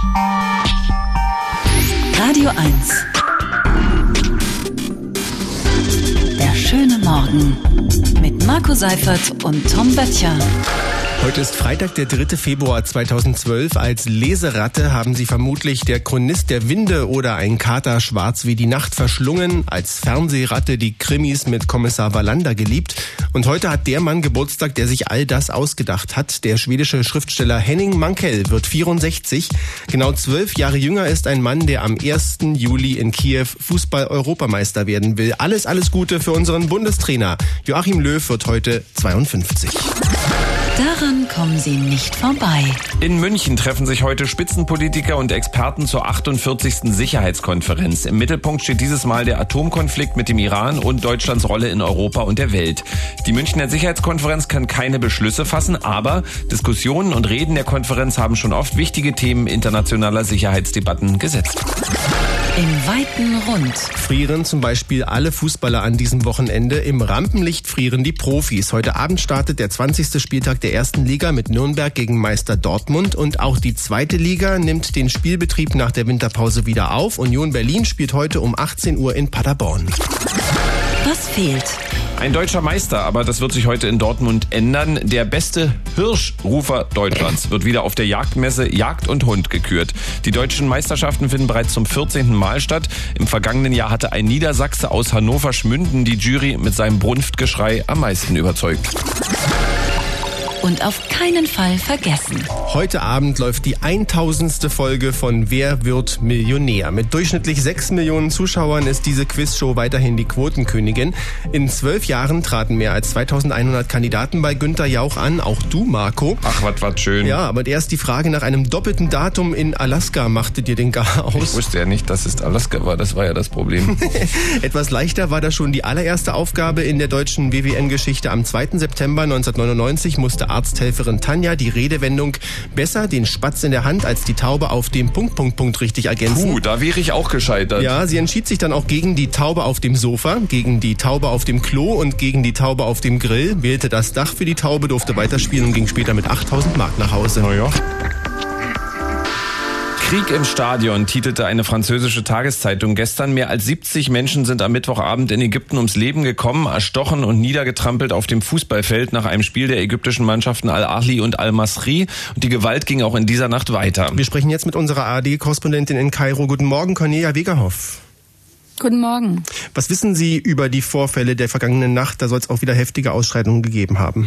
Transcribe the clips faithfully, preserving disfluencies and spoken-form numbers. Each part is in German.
Radio eins. Der schöne Morgen mit Marco Seifert und Tom Böttcher. Heute ist Freitag, der dritte Februar zweitausendzwölf. Als Leseratte haben Sie vermutlich Der Chronist der Winde oder Ein Kater schwarz wie die Nacht verschlungen. Als Fernsehratte die Krimis mit Kommissar Wallander geliebt. Und heute hat der Mann Geburtstag, der sich all das ausgedacht hat. Der schwedische Schriftsteller Henning Mankell wird vierundsechzig. Genau zwölf Jahre jünger ist ein Mann, der am ersten Juli in Kiew Fußball-Europameister werden will. Alles, alles Gute für unseren Bundestrainer. Joachim Löw wird heute zweiundfünfzig. Daran kommen Sie nicht vorbei. In München treffen sich heute Spitzenpolitiker und Experten zur achtundvierzigsten Sicherheitskonferenz. Im Mittelpunkt steht dieses Mal der Atomkonflikt mit dem Iran und Deutschlands Rolle in Europa und der Welt. Die Münchner Sicherheitskonferenz kann keine Beschlüsse fassen, aber Diskussionen und Reden der Konferenz haben schon oft wichtige Themen internationaler Sicherheitsdebatten gesetzt. Im weiten Rund. Frieren zum Beispiel alle Fußballer an diesem Wochenende. Im Rampenlicht frieren die Profis. Heute Abend startet der zwanzigste Spieltag der ersten Liga mit Nürnberg gegen Meister Dortmund. Und auch die zweite Liga nimmt den Spielbetrieb nach der Winterpause wieder auf. Union Berlin spielt heute um achtzehn Uhr in Paderborn. Was fehlt? Ein deutscher Meister, aber das wird sich heute in Dortmund ändern. Der beste Hirschrufer Deutschlands wird wieder auf der Jagdmesse Jagd und Hund gekürt. Die deutschen Meisterschaften finden bereits zum vierzehnten Mal statt. Im vergangenen Jahr hatte ein Niedersachse aus Hannover-Schmünden die Jury mit seinem Brunftgeschrei am meisten überzeugt. Und auf keinen Fall vergessen. Heute Abend läuft die tausendste Folge von Wer wird Millionär? Mit durchschnittlich sechs Millionen Zuschauern ist diese Quizshow weiterhin die Quotenkönigin. In zwölf Jahren traten mehr als zweitausendeinhundert Kandidaten bei Günther Jauch an, auch du, Marco. Ach, was was schön. Ja, aber erst die Frage nach einem doppelten Datum in Alaska machte dir den Gar aus. Ich wusste ja nicht, dass es Alaska war, das war ja das Problem. Etwas leichter war da schon die allererste Aufgabe in der deutschen W W N-Geschichte. Am zweiten September neunzehnhundertneunundneunzig musste Arzthelferin Tanja die Redewendung besser den Spatz in der Hand als die Taube auf dem Punkt, Punkt, Punkt richtig ergänzen. Puh, da wäre ich auch gescheitert. Ja, sie entschied sich dann auch gegen die Taube auf dem Sofa, gegen die Taube auf dem Klo und gegen die Taube auf dem Grill, wählte das Dach für die Taube, durfte weiterspielen und ging später mit achttausend Mark nach Hause. Na ja. Krieg im Stadion, titelte eine französische Tageszeitung gestern. Mehr als siebzig Menschen sind am Mittwochabend in Ägypten ums Leben gekommen, erstochen und niedergetrampelt auf dem Fußballfeld nach einem Spiel der ägyptischen Mannschaften Al-Ahli und Al-Masri. Und die Gewalt ging auch in dieser Nacht weiter. Wir sprechen jetzt mit unserer A R D-Korrespondentin in Kairo. Guten Morgen, Cornelia Wegerhoff. Guten Morgen. Was wissen Sie über die Vorfälle der vergangenen Nacht? Da soll es auch wieder heftige Ausschreitungen gegeben haben.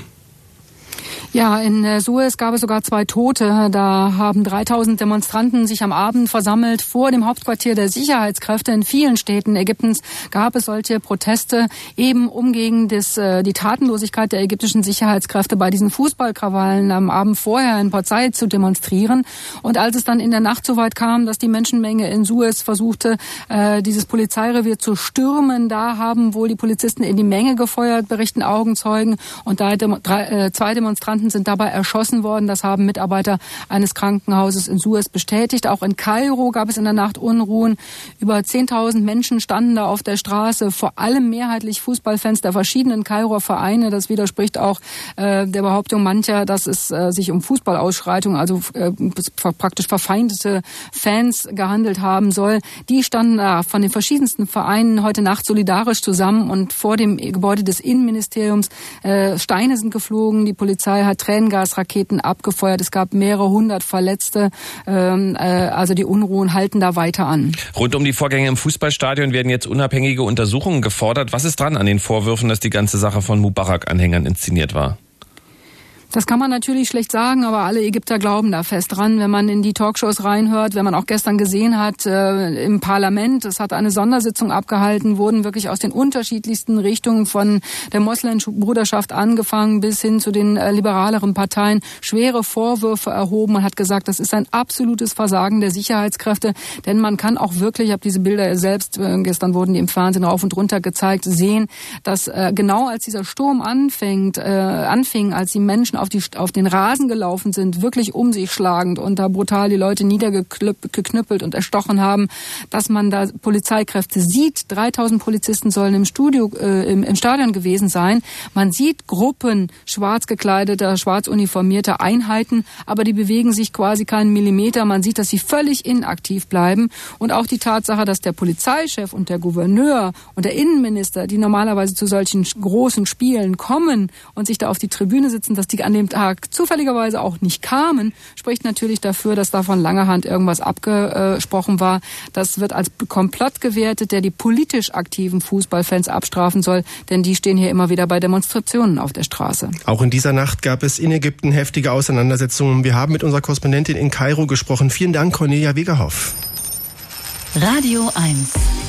Ja, in Suez gab es sogar zwei Tote. Da haben dreitausend Demonstranten sich am Abend versammelt vor dem Hauptquartier der Sicherheitskräfte. In vielen Städten Ägyptens gab es solche Proteste, eben um gegen das, die Tatenlosigkeit der ägyptischen Sicherheitskräfte bei diesen Fußballkrawallen am Abend vorher in Port Said zu demonstrieren. Und als es dann in der Nacht so weit kam, dass die Menschenmenge in Suez versuchte, dieses Polizeirevier zu stürmen, da haben wohl die Polizisten in die Menge gefeuert, berichten Augenzeugen. Und da drei, zwei Demonstranten sind dabei erschossen worden. Das haben Mitarbeiter eines Krankenhauses in Suez bestätigt. Auch in Kairo gab es in der Nacht Unruhen. Über zehntausend Menschen standen da auf der Straße, vor allem mehrheitlich Fußballfans der verschiedenen Kairoer Vereine. Das widerspricht auch äh, der Behauptung mancher, dass es äh, sich um Fußballausschreitungen, also äh, praktisch verfeindete Fans gehandelt haben soll. Die standen da von den verschiedensten Vereinen heute Nacht solidarisch zusammen und vor dem Gebäude des Innenministeriums. Äh, Steine sind geflogen, die Polizei hat Tränengasraketen abgefeuert. Es gab mehrere hundert Verletzte. Ähm, äh, also die Unruhen halten da weiter an. Rund um die Vorgänge im Fußballstadion werden jetzt unabhängige Untersuchungen gefordert. Was ist dran an den Vorwürfen, dass die ganze Sache von Mubarak-Anhängern inszeniert war? Das kann man natürlich schlecht sagen, aber alle Ägypter glauben da fest dran. Wenn man in die Talkshows reinhört, wenn man auch gestern gesehen hat äh, im Parlament, es hat eine Sondersitzung abgehalten, wurden wirklich aus den unterschiedlichsten Richtungen von der Moslembruderschaft angefangen bis hin zu den äh, liberaleren Parteien schwere Vorwürfe erhoben. Man hat gesagt, das ist ein absolutes Versagen der Sicherheitskräfte, denn man kann auch wirklich, ich habe diese Bilder selbst, äh, gestern wurden die im Fernsehen rauf und runter gezeigt, sehen, dass äh, genau als dieser Sturm anfängt, äh, anfing, als die Menschen Menschen auf, die, auf den Rasen gelaufen sind, wirklich um sich schlagend und da brutal die Leute niedergeknüppelt und erstochen haben, dass man da Polizeikräfte sieht. dreitausend Polizisten sollen im Studio, äh, im, im Stadion gewesen sein. Man sieht Gruppen schwarz gekleideter, schwarz uniformierter Einheiten, aber die bewegen sich quasi keinen Millimeter. Man sieht, dass sie völlig inaktiv bleiben. Und auch die Tatsache, dass der Polizeichef und der Gouverneur und der Innenminister, die normalerweise zu solchen großen Spielen kommen und sich da auf die Tribüne sitzen, dass die an dem Tag zufälligerweise auch nicht kamen, spricht natürlich dafür, dass da von langer Hand irgendwas abgesprochen war. Das wird als Komplott gewertet, der die politisch aktiven Fußballfans abstrafen soll, denn die stehen hier immer wieder bei Demonstrationen auf der Straße. Auch in dieser Nacht gab es in Ägypten heftige Auseinandersetzungen. Wir haben mit unserer Korrespondentin in Kairo gesprochen. Vielen Dank, Cornelia Wegerhoff. Radio eins.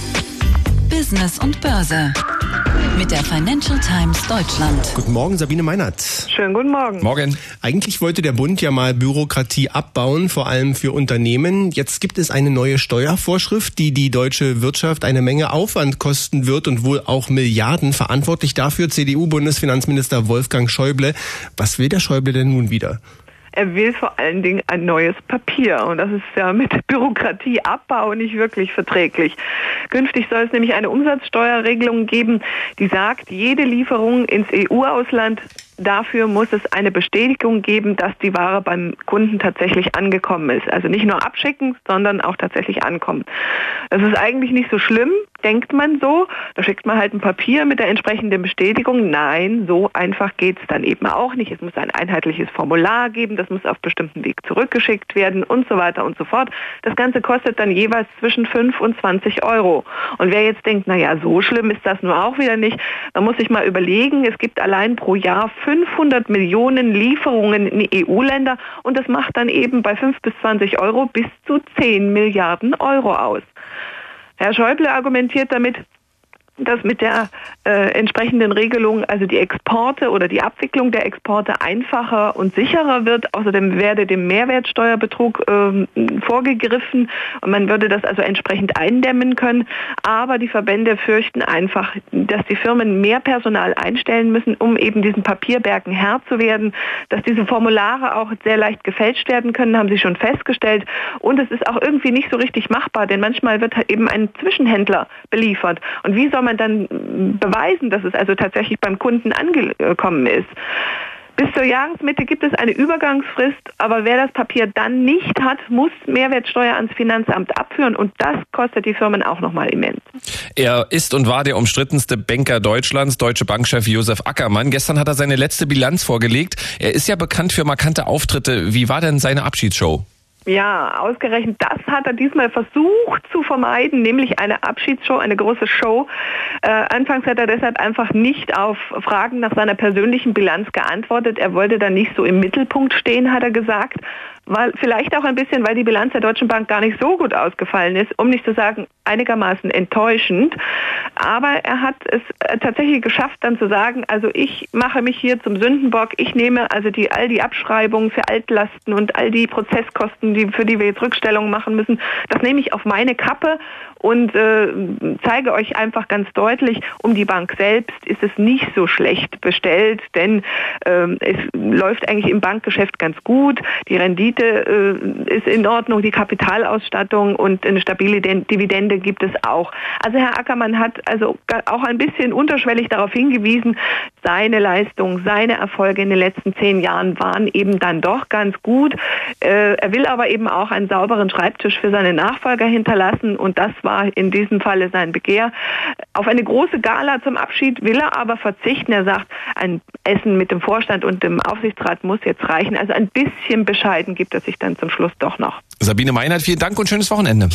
Business und Börse. Mit der Financial Times Deutschland. Guten Morgen, Sabine Meinert. Schönen guten Morgen. Morgen. Eigentlich wollte der Bund ja mal Bürokratie abbauen, vor allem für Unternehmen. Jetzt gibt es eine neue Steuervorschrift, die die deutsche Wirtschaft eine Menge Aufwand kosten wird und wohl auch Milliarden. Verantwortlich dafür C D U-Bundesfinanzminister Wolfgang Schäuble. Was will der Schäuble denn nun wieder? Er will vor allen Dingen ein neues Papier und das ist ja mit Bürokratieabbau nicht wirklich verträglich. Künftig soll es nämlich eine Umsatzsteuerregelung geben, die sagt, jede Lieferung ins E U-Ausland, dafür muss es eine Bestätigung geben, dass die Ware beim Kunden tatsächlich angekommen ist. Also nicht nur abschicken, sondern auch tatsächlich ankommen. Das ist eigentlich nicht so schlimm, denkt man so. Da schickt man halt ein Papier mit der entsprechenden Bestätigung. Nein, so einfach geht's dann eben auch nicht. Es muss ein einheitliches Formular geben, das muss auf bestimmten Weg zurückgeschickt werden und so weiter und so fort. Das Ganze kostet dann jeweils zwischen fünf und zwanzig Euro. Und wer jetzt denkt, naja, so schlimm ist das nur auch wieder nicht, man muss sich mal überlegen, es gibt allein pro Jahr fünfhundert Millionen Lieferungen in E U-Länder und das macht dann eben bei fünf bis zwanzig Euro bis zu zehn Milliarden Euro aus. Herr Schäuble argumentiert damit, dass mit der äh, entsprechenden Regelung also die Exporte oder die Abwicklung der Exporte einfacher und sicherer wird. Außerdem werde dem Mehrwertsteuerbetrug äh, vorgegriffen und man würde das also entsprechend eindämmen können. Aber die Verbände fürchten einfach, dass die Firmen mehr Personal einstellen müssen, um eben diesen Papierbergen Herr zu werden. Dass diese Formulare auch sehr leicht gefälscht werden können, haben sie schon festgestellt. Und es ist auch irgendwie nicht so richtig machbar, denn manchmal wird eben ein Zwischenhändler beliefert. Und wie soll man dann beweisen, dass es also tatsächlich beim Kunden angekommen ist? Bis zur Jahresmitte gibt es eine Übergangsfrist, aber wer das Papier dann nicht hat, muss Mehrwertsteuer ans Finanzamt abführen und das kostet die Firmen auch nochmal immens. Er ist und war der umstrittenste Banker Deutschlands, Deutsche Bankchef Josef Ackermann. Gestern hat er seine letzte Bilanz vorgelegt. Er ist ja bekannt für markante Auftritte. Wie war denn seine Abschiedsshow? Ja, ausgerechnet das hat er diesmal versucht zu vermeiden, nämlich eine Abschiedsshow, eine große Show. Äh, anfangs hat er deshalb einfach nicht auf Fragen nach seiner persönlichen Bilanz geantwortet. Er wollte da nicht so im Mittelpunkt stehen, hat er gesagt. Weil, vielleicht auch ein bisschen, weil die Bilanz der Deutschen Bank gar nicht so gut ausgefallen ist, um nicht zu sagen einigermaßen enttäuschend. Aber er hat es tatsächlich geschafft, dann zu sagen, also ich mache mich hier zum Sündenbock, ich nehme also die all die Abschreibungen für Altlasten und all die Prozesskosten, die, für die wir jetzt Rückstellungen machen müssen, das nehme ich auf meine Kappe und äh, zeige euch einfach ganz deutlich, um die Bank selbst ist es nicht so schlecht bestellt, denn äh, es läuft eigentlich im Bankgeschäft ganz gut, die Rendite äh, ist in Ordnung, die Kapitalausstattung und eine stabile Dividende gibt es auch. Also Herr Ackermann hat also auch ein bisschen unterschwellig darauf hingewiesen, seine Leistung, seine Erfolge in den letzten zehn Jahren waren eben dann doch ganz gut. Äh, er will aber eben auch einen sauberen Schreibtisch für seine Nachfolger hinterlassen und das war in diesem Falle sein Begehr. Auf eine große Gala zum Abschied will er aber verzichten. Er sagt, ein Essen mit dem Vorstand und dem Aufsichtsrat muss jetzt reichen. Also ein bisschen bescheiden gibt er sich dann zum Schluss doch noch. Sabine Meinert, vielen Dank und schönes Wochenende.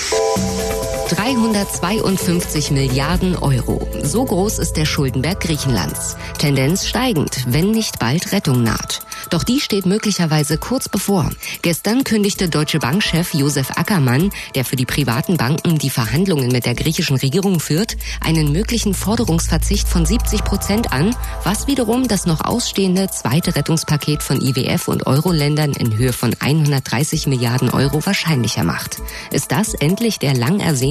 dreihundertzweiundfünfzig Milliarden Euro. So groß ist der Schuldenberg Griechenlands. Tendenz steigend, wenn nicht bald Rettung naht. Doch die steht möglicherweise kurz bevor. Gestern kündigte Deutsche Bankchef Josef Ackermann, der für die privaten Banken die Verhandlungen mit der griechischen Regierung führt, einen möglichen Forderungsverzicht von siebzig Prozent an, was wiederum das noch ausstehende zweite Rettungspaket von I W F und Euro-Ländern in Höhe von hundertdreißig Milliarden Euro wahrscheinlicher macht. Ist das endlich der lang ersehnte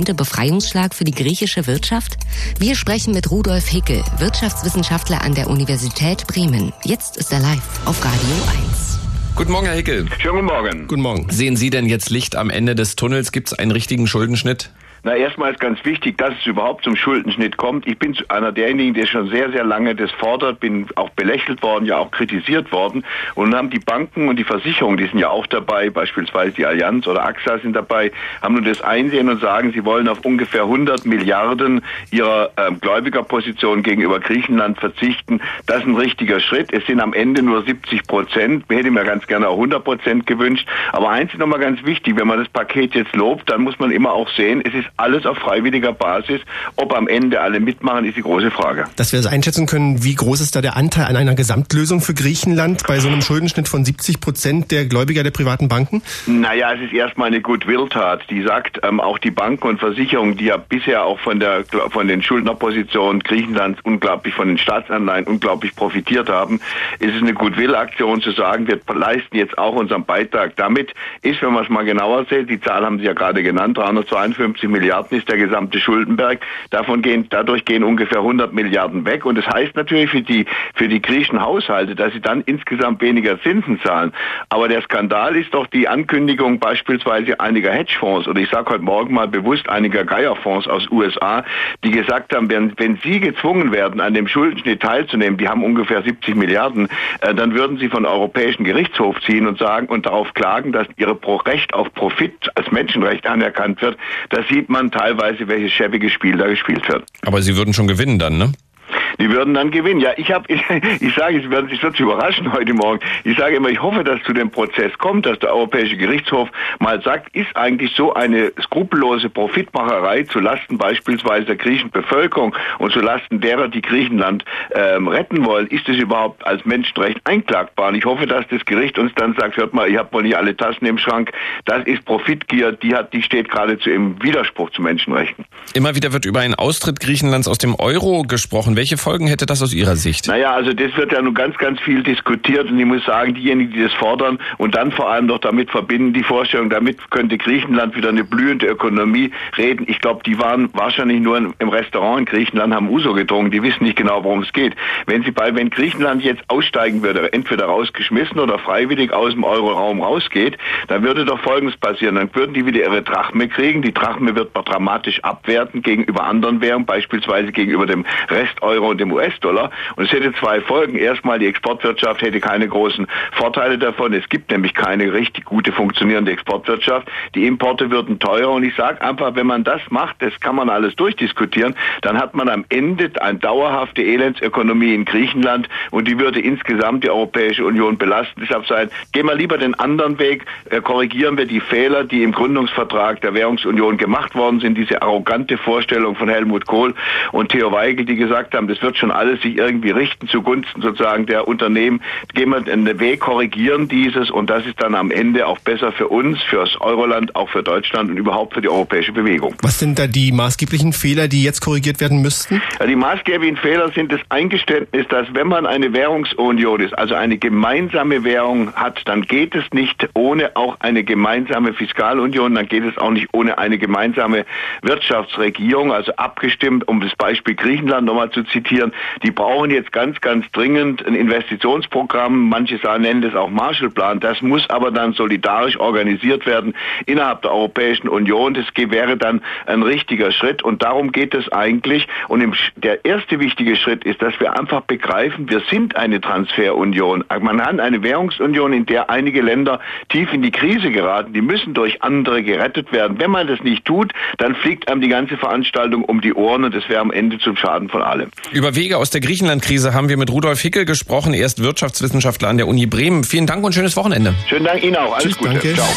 neunte Befreiungsschlag für die griechische Wirtschaft? Wir sprechen mit Rudolf Hickel, Wirtschaftswissenschaftler an der Universität Bremen. Jetzt ist er live auf Radio eins. Guten Morgen, Herr Hickel. Schönen guten Morgen. Guten Morgen. Sehen Sie denn jetzt Licht am Ende des Tunnels? Gibt es einen richtigen Schuldenschnitt? Na, erstmal ist ganz wichtig, dass es überhaupt zum Schuldenschnitt kommt. Ich bin einer derjenigen, der schon sehr, sehr lange das fordert, bin auch belächelt worden, ja auch kritisiert worden. Und dann haben die Banken und die Versicherungen, die sind ja auch dabei, beispielsweise die Allianz oder A X A sind dabei, haben nun das einsehen und sagen, sie wollen auf ungefähr hundert Milliarden ihrer äh, Gläubigerposition gegenüber Griechenland verzichten. Das ist ein richtiger Schritt. Es sind am Ende nur siebzig Prozent. Wir hätten mir ganz gerne auch hundert Prozent gewünscht. Aber eins ist nochmal ganz wichtig, wenn man das Paket jetzt lobt, dann muss man immer auch sehen, es ist alles auf freiwilliger Basis. Ob am Ende alle mitmachen, ist die große Frage. Dass wir das einschätzen können, wie groß ist da der Anteil an einer Gesamtlösung für Griechenland bei so einem Schuldenschnitt von siebzig Prozent der Gläubiger der privaten Banken? Naja, es ist erstmal eine Goodwill-Tat, die sagt, ähm, auch die Banken und Versicherungen, die ja bisher auch von der von den Schuldnerpositionen Griechenlands unglaublich, von den Staatsanleihen unglaublich profitiert haben, ist es eine Goodwill-Aktion zu sagen, wir leisten jetzt auch unseren Beitrag. Damit ist, wenn man es mal genauer sieht, die Zahl haben Sie ja gerade genannt, dreihundertzweiundfünfzig Milliarden ist der gesamte Schuldenberg. Davon gehen, dadurch gehen ungefähr hundert Milliarden weg. Und das heißt natürlich für die, für die griechischen Haushalte, dass sie dann insgesamt weniger Zinsen zahlen. Aber der Skandal ist doch die Ankündigung beispielsweise einiger Hedgefonds, oder ich sage heute Morgen mal bewusst einiger Geierfonds aus U S A, die gesagt haben, wenn, wenn sie gezwungen werden, an dem Schuldenschnitt teilzunehmen, die haben ungefähr siebzig Milliarden, äh, dann würden sie von Europäischen Gerichtshof ziehen und sagen und darauf klagen, dass ihre Pro Recht auf Profit als Menschenrecht anerkannt wird. Das sieht man teilweise, welches schäbige Spiel da gespielt wird. Aber Sie würden schon gewinnen dann, ne? Die würden dann gewinnen. Ja, ich habe, ich, ich sage, es wird, es wird Sie überraschen heute Morgen. Ich sage immer, ich hoffe, dass zu dem Prozess kommt, dass der Europäische Gerichtshof mal sagt, ist eigentlich so eine skrupellose Profitmacherei zu Lasten beispielsweise der griechischen Bevölkerung und zu Lasten derer, die Griechenland ähm, retten wollen, ist es überhaupt als Menschenrecht einklagbar? Und ich hoffe, dass das Gericht uns dann sagt, hört mal, ihr habt wohl nicht alle Tassen im Schrank. Das ist Profitgier, die hat, die steht geradezu im Widerspruch zu Menschenrechten. Immer wieder wird über einen Austritt Griechenlands aus dem Euro gesprochen. Welche Folgen hätte das aus Ihrer Sicht? Naja, also das wird ja nun ganz, ganz viel diskutiert und ich muss sagen, diejenigen, die das fordern und dann vor allem doch damit verbinden, die Vorstellung, damit könnte Griechenland wieder eine blühende Ökonomie reden. Ich glaube, die waren wahrscheinlich nur im Restaurant in Griechenland, haben Uso getrunken, die wissen nicht genau, worum es geht. Wenn sie bei, wenn Griechenland jetzt aussteigen würde, entweder rausgeschmissen oder freiwillig aus dem Euroraum rausgeht, dann würde doch Folgendes passieren. Dann würden die wieder ihre Drachme kriegen. Die Drachme wird dramatisch abwerten gegenüber anderen Währungen, beispielsweise gegenüber dem Rest-Euro und dem U S-Dollar. Und es hätte zwei Folgen. Erstmal, die Exportwirtschaft hätte keine großen Vorteile davon. Es gibt nämlich keine richtig gute funktionierende Exportwirtschaft. Die Importe würden teurer. Und ich sage einfach, wenn man das macht, das kann man alles durchdiskutieren, dann hat man am Ende eine dauerhafte Elendsökonomie in Griechenland und die würde insgesamt die Europäische Union belasten. Deshalb sagen, gehen wir lieber den anderen Weg, äh, korrigieren wir die Fehler, die im Gründungsvertrag der Währungsunion gemacht worden sind, diese arrogante Vorstellung von Helmut Kohl und Theo Weigel, die gesagt haben, das wird schon alles sich irgendwie richten zugunsten sozusagen der Unternehmen. Gehen wir den Weg, korrigieren dieses und das ist dann am Ende auch besser für uns, für das Euroland, auch für Deutschland und überhaupt für die europäische Bewegung. Was sind da die maßgeblichen Fehler, die jetzt korrigiert werden müssten? Ja, die maßgeblichen Fehler sind das Eingeständnis, dass wenn man eine Währungsunion ist, also eine gemeinsame Währung hat, dann geht es nicht ohne auch eine gemeinsame Fiskalunion, dann geht es auch nicht ohne eine gemeinsame Wirtschaftsregierung, also abgestimmt, um das Beispiel Griechenland nochmal zu zitieren, die brauchen jetzt ganz, ganz dringend ein Investitionsprogramm, manche nennen das auch Marshallplan, das muss aber dann solidarisch organisiert werden innerhalb der Europäischen Union, das wäre dann ein richtiger Schritt und darum geht es eigentlich und im, der erste wichtige Schritt ist, dass wir einfach begreifen, wir sind eine Transferunion. Man hat eine Währungsunion, in der einige Länder tief in die Krise geraten, die müssen durch andere gerettet werden. Wenn man das nicht tut, dann fliegt einem die ganze Veranstaltung um die Ohren und das wäre am Ende zum Schaden von allem. Über Wege aus der Griechenland-Krise haben wir mit Rudolf Hickel gesprochen. Er ist Wirtschaftswissenschaftler an der Uni Bremen. Vielen Dank und schönes Wochenende. Schönen Dank Ihnen auch. Alles Tschüss, Gute. Danke. Ciao.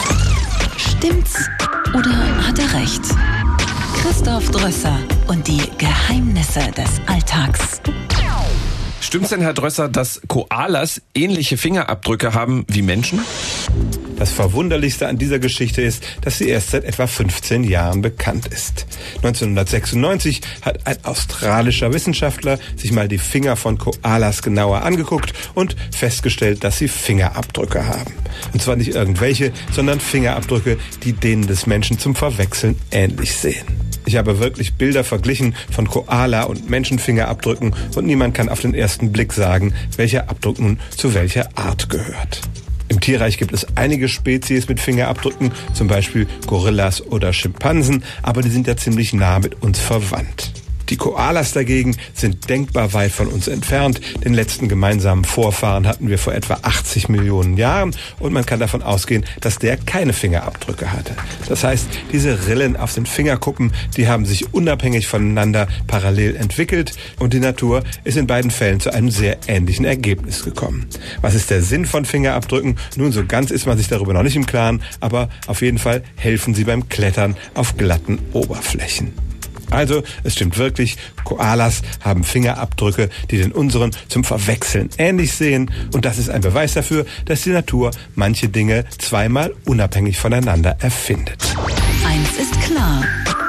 Stimmt's oder hat er recht? Christoph Drösser und die Geheimnisse des Alltags. Stimmt's denn, Herr Drösser, dass Koalas ähnliche Fingerabdrücke haben wie Menschen? Das Verwunderlichste an dieser Geschichte ist, dass sie erst seit etwa fünfzehn Jahren bekannt ist. neunzehnhundertsechsundneunzig hat ein australischer Wissenschaftler sich mal die Finger von Koalas genauer angeguckt und festgestellt, dass sie Fingerabdrücke haben. Und zwar nicht irgendwelche, sondern Fingerabdrücke, die denen des Menschen zum Verwechseln ähnlich sehen. Ich habe wirklich Bilder verglichen von Koala- und Menschenfingerabdrücken und niemand kann auf den ersten Blick sagen, welcher Abdruck nun zu welcher Art gehört. Im Tierreich gibt es einige Spezies mit Fingerabdrücken, zum Beispiel Gorillas oder Schimpansen, aber die sind ja ziemlich nah mit uns verwandt. Die Koalas dagegen sind denkbar weit von uns entfernt. Den letzten gemeinsamen Vorfahren hatten wir vor etwa achtzig Millionen Jahren und man kann davon ausgehen, dass der keine Fingerabdrücke hatte. Das heißt, diese Rillen auf den Fingerkuppen, die haben sich unabhängig voneinander parallel entwickelt und die Natur ist in beiden Fällen zu einem sehr ähnlichen Ergebnis gekommen. Was ist der Sinn von Fingerabdrücken? Nun, so ganz ist man sich darüber noch nicht im Klaren, aber auf jeden Fall helfen sie beim Klettern auf glatten Oberflächen. Also, es stimmt wirklich, Koalas haben Fingerabdrücke, die den unseren zum Verwechseln ähnlich sehen. Und das ist ein Beweis dafür, dass die Natur manche Dinge zweimal unabhängig voneinander erfindet. Eins ist klar.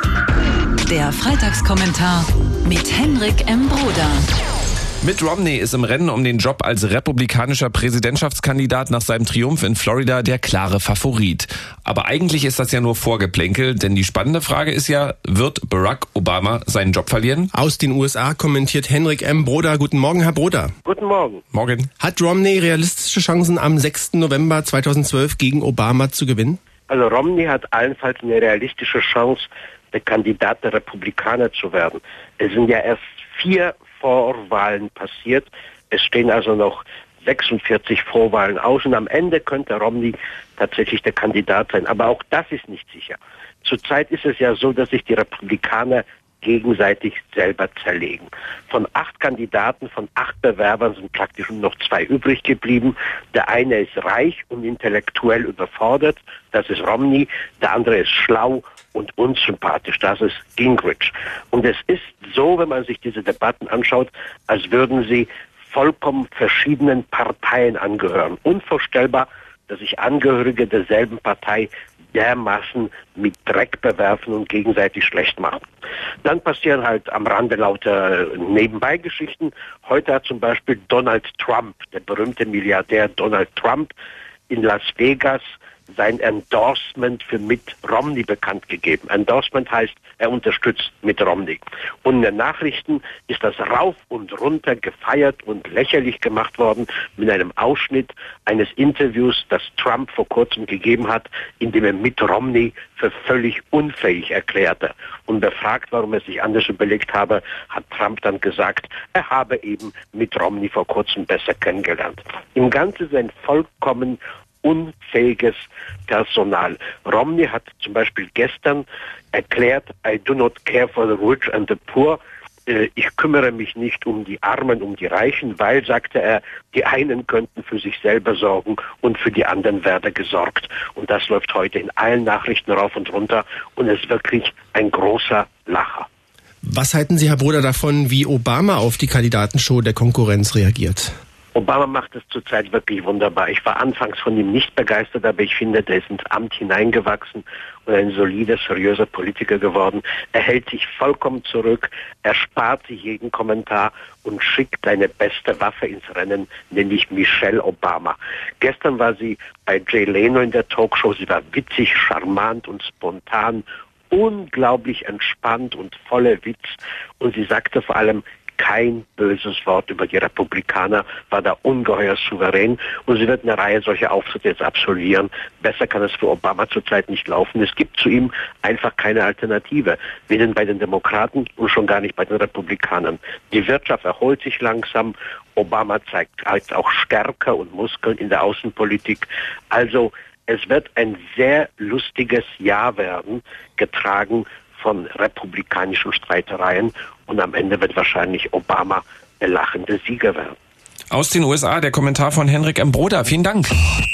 Der Freitagskommentar mit Henrik M. Broder. Mitt Romney ist im Rennen um den Job als republikanischer Präsidentschaftskandidat nach seinem Triumph in Florida der klare Favorit. Aber eigentlich ist das ja nur Vorgeplänkel, denn die spannende Frage ist ja, wird Barack Obama seinen Job verlieren? Aus den U S A kommentiert Henrik M. Broder. Guten Morgen, Herr Broder. Guten Morgen. Morgen. Hat Romney realistische Chancen, am sechsten November zweitausendzwölf gegen Obama zu gewinnen? Also Romney hat allenfalls eine realistische Chance, der Kandidat der Republikaner zu werden. Es sind ja erst vier Vorwahlen passiert. Es stehen also noch sechsundvierzig Vorwahlen aus und am Ende könnte Romney tatsächlich der Kandidat sein. Aber auch das ist nicht sicher. Zurzeit ist es ja so, dass sich die Republikaner gegenseitig selber zerlegen. Von acht Kandidaten, von acht Bewerbern sind praktisch nur noch zwei übrig geblieben. Der eine ist reich und intellektuell überfordert, das ist Romney. Der andere ist schlau und unsympathisch, das ist Gingrich. Und es ist so, wenn man sich diese Debatten anschaut, als würden sie vollkommen verschiedenen Parteien angehören. Unvorstellbar, dass sich Angehörige derselben Partei dermaßen mit Dreck bewerfen und gegenseitig schlecht machen. Dann passieren halt am Rande lauter Nebenbeigeschichten. Heute hat zum Beispiel Donald Trump, der berühmte Milliardär Donald Trump, in Las Vegas sein Endorsement für Mitt Romney bekannt gegeben. Endorsement heißt, er unterstützt Mitt Romney. Und in den Nachrichten ist das rauf und runter gefeiert und lächerlich gemacht worden mit einem Ausschnitt eines Interviews, das Trump vor kurzem gegeben hat, in dem er Mitt Romney für völlig unfähig erklärte. Und befragt, warum er sich anders überlegt habe, hat Trump dann gesagt, er habe eben Mitt Romney vor kurzem besser kennengelernt. Im Ganzen ist ein vollkommen unfähiges Personal. Romney hat zum Beispiel gestern erklärt, I do not care for the rich and the poor. Ich kümmere mich nicht um die Armen, um die Reichen, weil, sagte er, die einen könnten für sich selber sorgen und für die anderen werde gesorgt. Und das läuft heute in allen Nachrichten rauf und runter und ist wirklich ein großer Lacher. Was halten Sie, Herr Broder, davon, wie Obama auf die Kandidatenshow der Konkurrenz reagiert? Obama macht es zurzeit wirklich wunderbar. Ich war anfangs von ihm nicht begeistert, aber ich finde, der ist ins Amt hineingewachsen und ein solider, seriöser Politiker geworden. Er hält sich vollkommen zurück, er spart sich jeden Kommentar und schickt seine beste Waffe ins Rennen, nämlich Michelle Obama. Gestern war sie bei Jay Leno in der Talkshow. Sie war witzig, charmant und spontan, unglaublich entspannt und voller Witz. Und sie sagte vor allem, kein böses Wort über die Republikaner, war da ungeheuer souverän und sie wird eine Reihe solcher Auftritte jetzt absolvieren. Besser kann es für Obama zurzeit nicht laufen. Es gibt zu ihm einfach keine Alternative, weder bei den Demokraten und schon gar nicht bei den Republikanern. Die Wirtschaft erholt sich langsam, Obama zeigt halt auch Stärke und Muskeln in der Außenpolitik. Also es wird ein sehr lustiges Jahr werden, getragen von republikanischen Streitereien und am Ende wird wahrscheinlich Obama der lachende Sieger werden. Aus den U S A der Kommentar von Henrik M. Broder. Vielen Dank.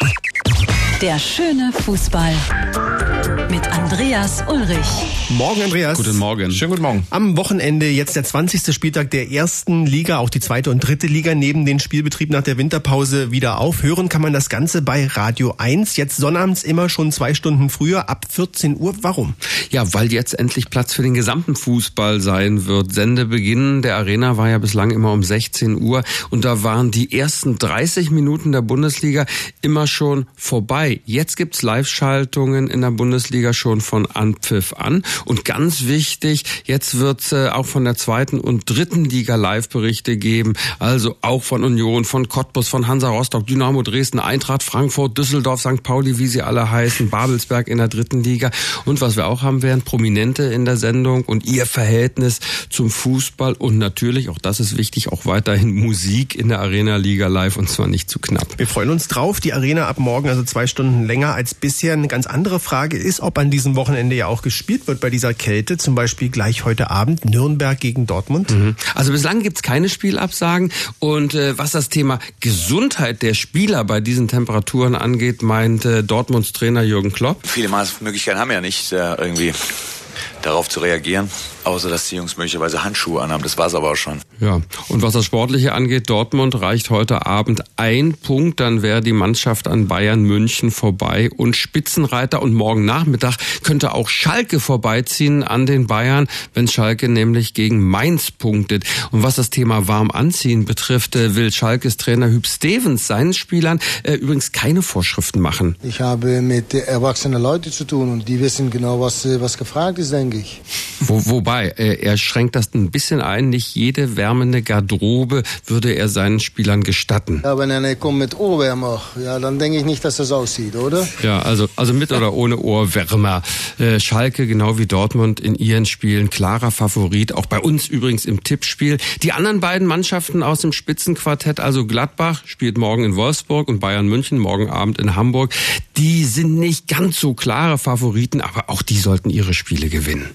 Der schöne Fußball mit Andreas Ulrich. Morgen, Andreas. Guten Morgen. Schönen guten Morgen. Am Wochenende jetzt der zwanzigste Spieltag der ersten Liga, auch die zweite und dritte Liga nehmen den Spielbetrieb nach der Winterpause wieder auf. Hören kann man das Ganze bei Radio eins. Jetzt sonnabends immer schon zwei Stunden früher, ab vierzehn Uhr. Warum? Ja, weil jetzt endlich Platz für den gesamten Fußball sein wird. Sendebeginn der Arena war ja bislang immer um sechzehn Uhr und da waren die ersten dreißig Minuten der Bundesliga immer schon vorbei. Jetzt gibt's Live-Schaltungen in der Bundesliga schon von von Anpfiff an. Und ganz wichtig, jetzt wird es äh, auch von der zweiten und dritten Liga Live-Berichte geben. Also auch von Union, von Cottbus, von Hansa Rostock, Dynamo Dresden, Eintracht Frankfurt, Düsseldorf, Sankt Pauli, wie sie alle heißen, Babelsberg in der dritten Liga. Und was wir auch haben werden, Prominente in der Sendung und ihr Verhältnis zum Fußball und natürlich, auch das ist wichtig, auch weiterhin Musik in der Arena Liga Live und zwar nicht zu knapp. Wir freuen uns drauf. Die Arena ab morgen, also zwei Stunden länger als bisher. Eine ganz andere Frage ist, ob an diesem Wochenende ja auch gespielt wird bei dieser Kälte. Zum Beispiel gleich heute Abend Nürnberg gegen Dortmund. Mhm. Also bislang gibt's keine Spielabsagen. Und äh, was das Thema Gesundheit der Spieler bei diesen Temperaturen angeht, meint äh, Dortmunds Trainer Jürgen Klopp. Viele Möglichkeiten haben wir ja nicht, äh, irgendwie darauf zu reagieren, außer dass die Jungs möglicherweise Handschuhe anhaben. Das war's aber auch schon. Ja, und was das Sportliche angeht, Dortmund reicht heute Abend ein Punkt, dann wäre die Mannschaft an Bayern München vorbei und Spitzenreiter. Und morgen Nachmittag könnte auch Schalke vorbeiziehen an den Bayern, wenn Schalke nämlich gegen Mainz punktet. Und was das Thema warm anziehen betrifft, will Schalkes Trainer Huub Stevens seinen Spielern äh, übrigens keine Vorschriften machen. Ich habe mit erwachsenen Leuten zu tun und die wissen genau, was, was gefragt ist, denke ich. Wo, wobei, äh, er schränkt das ein bisschen ein, nicht jede wärmende Garderobe würde er seinen Spielern gestatten. Ja, wenn er kommt mit Ohrwärmer, ja, dann denke ich nicht, dass das aussieht, oder? Ja, also, also mit oder ohne Ohrwärmer. Äh, Schalke, genau wie Dortmund in ihren Spielen, klarer Favorit, auch bei uns übrigens im Tippspiel. Die anderen beiden Mannschaften aus dem Spitzenquartett, also Gladbach spielt morgen in Wolfsburg und Bayern München morgen Abend in Hamburg, die sind nicht ganz so klare Favoriten, aber auch die sollten ihre Spiele gewinnen.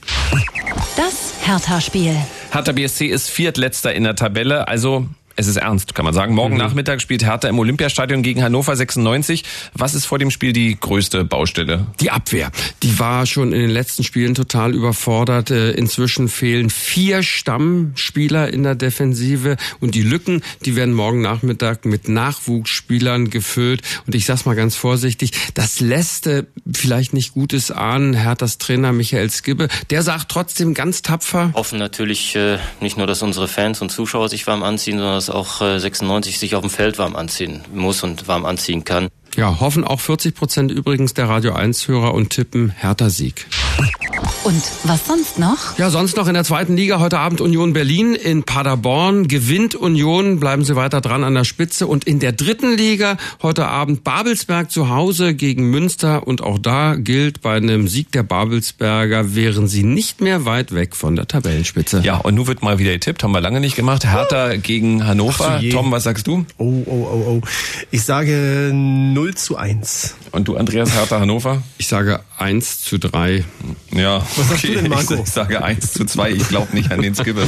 Das Hertha-Spiel. Hertha B S C ist viertletzter in der Tabelle, also es ist ernst, kann man sagen. Morgen mhm. Nachmittag spielt Hertha im Olympiastadion gegen Hannover sechsundneunzig. Was ist vor dem Spiel die größte Baustelle? Die Abwehr. Die war schon in den letzten Spielen total überfordert. Inzwischen fehlen vier Stammspieler in der Defensive und die Lücken, die werden morgen Nachmittag mit Nachwuchsspielern gefüllt. Und ich sag's mal ganz vorsichtig, das lässt äh, vielleicht nicht Gutes ahnen. Herthas Trainer Michael Skibbe, der sagt trotzdem ganz tapfer. Hoffen natürlich äh, nicht nur, dass unsere Fans und Zuschauer sich warm anziehen, sondern dass auch sechsundneunzig sich auf dem Feld warm anziehen muss und warm anziehen kann. Ja, hoffen auch vierzig Prozent übrigens der Radio eins Hörer und tippen Hertha-Sieg. Und was sonst noch? Ja, sonst noch in der zweiten Liga heute Abend Union Berlin in Paderborn. Gewinnt Union, bleiben sie weiter dran an der Spitze. Und in der dritten Liga heute Abend Babelsberg zu Hause gegen Münster. Und auch da gilt, bei einem Sieg der Babelsberger wären sie nicht mehr weit weg von der Tabellenspitze. Ja, und nun wird mal wieder getippt, haben wir lange nicht gemacht. Hertha gegen Hannover. So, Tom, was sagst du? Oh, oh, oh, oh. Ich sage null zu eins. Und du, Andreas, Hertha Hannover? Ich sage eins zu drei. Ja, was sagst okay. du denn, Marco? Ich, ich sage eins zu zwei. Ich glaube nicht an den Skibbe.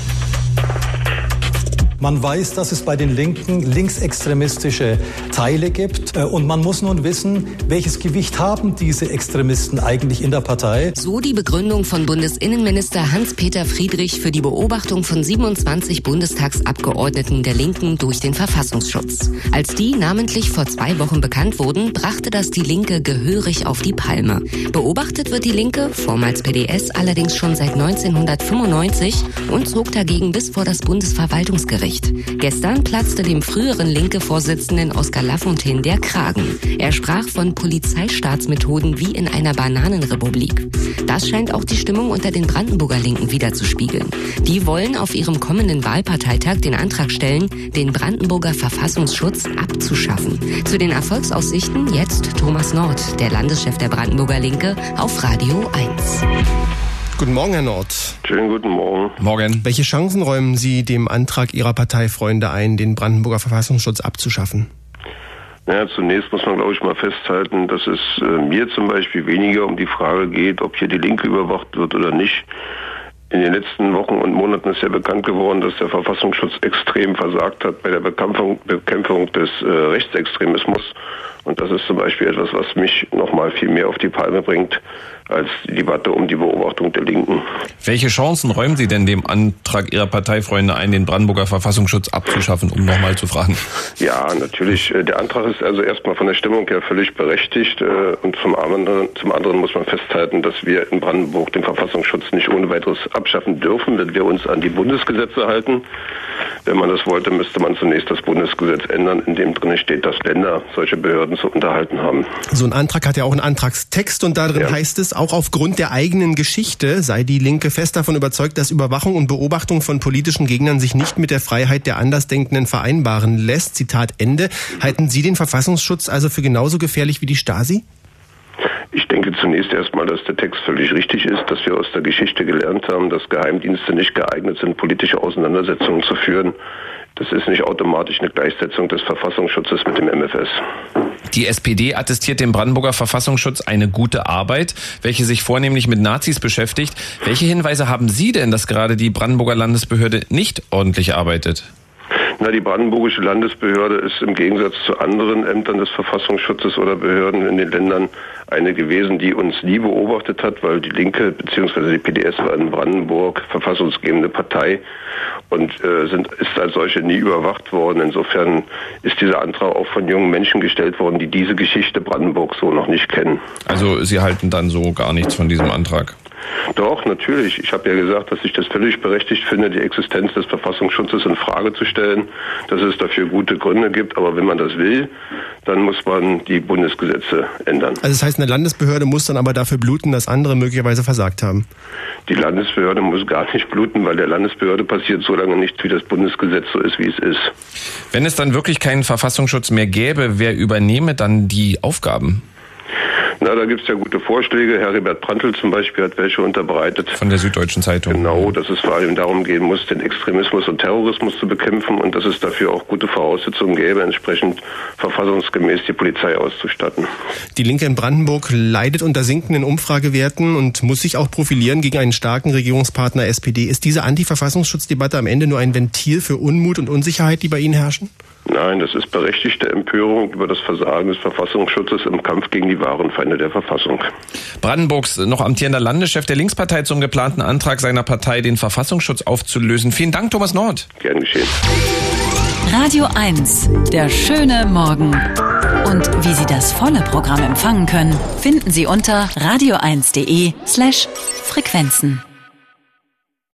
Man weiß, dass es bei den Linken linksextremistische Teile gibt. Und man muss nun wissen, welches Gewicht haben diese Extremisten eigentlich in der Partei. So die Begründung von Bundesinnenminister Hans-Peter Friedrich für die Beobachtung von siebenundzwanzig Bundestagsabgeordneten der Linken durch den Verfassungsschutz. Als die namentlich vor zwei Wochen bekannt wurden, brachte das die Linke gehörig auf die Palme. Beobachtet wird die Linke, vormals P D S, allerdings schon seit neunzehnhundertfünfundneunzig und zog dagegen bis vor das Bundesverwaltungsgericht. Gestern platzte dem früheren Linke-Vorsitzenden Oskar Lafontaine der Kragen. Er sprach von Polizeistaatsmethoden wie in einer Bananenrepublik. Das scheint auch die Stimmung unter den Brandenburger Linken widerzuspiegeln. Die wollen auf ihrem kommenden Wahlparteitag den Antrag stellen, den Brandenburger Verfassungsschutz abzuschaffen. Zu den Erfolgsaussichten jetzt Thomas Nord, der Landeschef der Brandenburger Linke, auf Radio eins. Guten Morgen, Herr Nord. Schönen guten Morgen. Morgen. Welche Chancen räumen Sie dem Antrag Ihrer Parteifreunde ein, den Brandenburger Verfassungsschutz abzuschaffen? Naja, zunächst muss man, glaube ich, mal festhalten, dass es äh, mir zum Beispiel weniger um die Frage geht, ob hier die Linke überwacht wird oder nicht. In den letzten Wochen und Monaten ist ja bekannt geworden, dass der Verfassungsschutz extrem versagt hat bei der Bekämpfung, Bekämpfung des äh, Rechtsextremismus. Und das ist zum Beispiel etwas, was mich nochmal viel mehr auf die Palme bringt, als die Debatte um die Beobachtung der Linken. Welche Chancen räumen Sie denn dem Antrag Ihrer Parteifreunde ein, den Brandenburger Verfassungsschutz abzuschaffen, um nochmal zu fragen? Ja, natürlich. Der Antrag ist also erstmal von der Stimmung her völlig berechtigt. Und zum anderen, zum anderen muss man festhalten, dass wir in Brandenburg den Verfassungsschutz nicht ohne weiteres abschaffen dürfen, wenn wir uns an die Bundesgesetze halten. Wenn man das wollte, müsste man zunächst das Bundesgesetz ändern, in dem drin steht, dass Länder solche Behörden Leuten zu unterhalten haben. So ein Antrag hat ja auch einen Antragstext und da drin ja. heißt es, auch aufgrund der eigenen Geschichte sei die Linke fest davon überzeugt, dass Überwachung und Beobachtung von politischen Gegnern sich nicht mit der Freiheit der Andersdenkenden vereinbaren lässt. Zitat Ende. Halten Sie den Verfassungsschutz also für genauso gefährlich wie die Stasi? Ich denke zunächst erstmal, dass der Text völlig richtig ist, dass wir aus der Geschichte gelernt haben, dass Geheimdienste nicht geeignet sind, politische Auseinandersetzungen zu führen. Das ist nicht automatisch eine Gleichsetzung des Verfassungsschutzes mit dem M F S. Die S P D attestiert dem Brandenburger Verfassungsschutz eine gute Arbeit, welche sich vornehmlich mit Nazis beschäftigt. Welche Hinweise haben Sie denn, dass gerade die Brandenburger Landesbehörde nicht ordentlich arbeitet? Na, die Brandenburgische Landesbehörde ist im Gegensatz zu anderen Ämtern des Verfassungsschutzes oder Behörden in den Ländern eine gewesen, die uns nie beobachtet hat, weil die Linke bzw. die P D S war in Brandenburg verfassungsgebende Partei und äh, sind, ist als solche nie überwacht worden. Insofern ist dieser Antrag auch von jungen Menschen gestellt worden, die diese Geschichte Brandenburg so noch nicht kennen. Also Sie halten dann so gar nichts von diesem Antrag? Doch, natürlich. Ich habe ja gesagt, dass ich das völlig berechtigt finde, die Existenz des Verfassungsschutzes in Frage zu stellen, dass es dafür gute Gründe gibt. Aber wenn man das will, dann muss man die Bundesgesetze ändern. Also das heißt, eine Landesbehörde muss dann aber dafür bluten, dass andere möglicherweise versagt haben? Die Landesbehörde muss gar nicht bluten, weil der Landesbehörde passiert so lange nichts, wie das Bundesgesetz so ist, wie es ist. Wenn es dann wirklich keinen Verfassungsschutz mehr gäbe, wer übernehme dann die Aufgaben? Na, da gibt's ja gute Vorschläge. Heribert Prantl zum Beispiel hat welche unterbreitet. Von der Süddeutschen Zeitung. Genau, dass es vor allem darum gehen muss, den Extremismus und Terrorismus zu bekämpfen und dass es dafür auch gute Voraussetzungen gäbe, entsprechend verfassungsgemäß die Polizei auszustatten. Die Linke in Brandenburg leidet unter sinkenden Umfragewerten und muss sich auch profilieren gegen einen starken Regierungspartner S P D. Ist diese Antiverfassungsschutzdebatte am Ende nur ein Ventil für Unmut und Unsicherheit, die bei Ihnen herrschen? Nein, das ist berechtigte Empörung über das Versagen des Verfassungsschutzes im Kampf gegen die wahren Feinde der Verfassung. Brandenburgs noch amtierender Landeschef der Linkspartei zum geplanten Antrag seiner Partei, den Verfassungsschutz aufzulösen. Vielen Dank, Thomas Nord. Gern geschehen. Radio eins, der schöne Morgen. Und wie Sie das volle Programm empfangen können, finden Sie unter radio eins punkt de slash Frequenzen.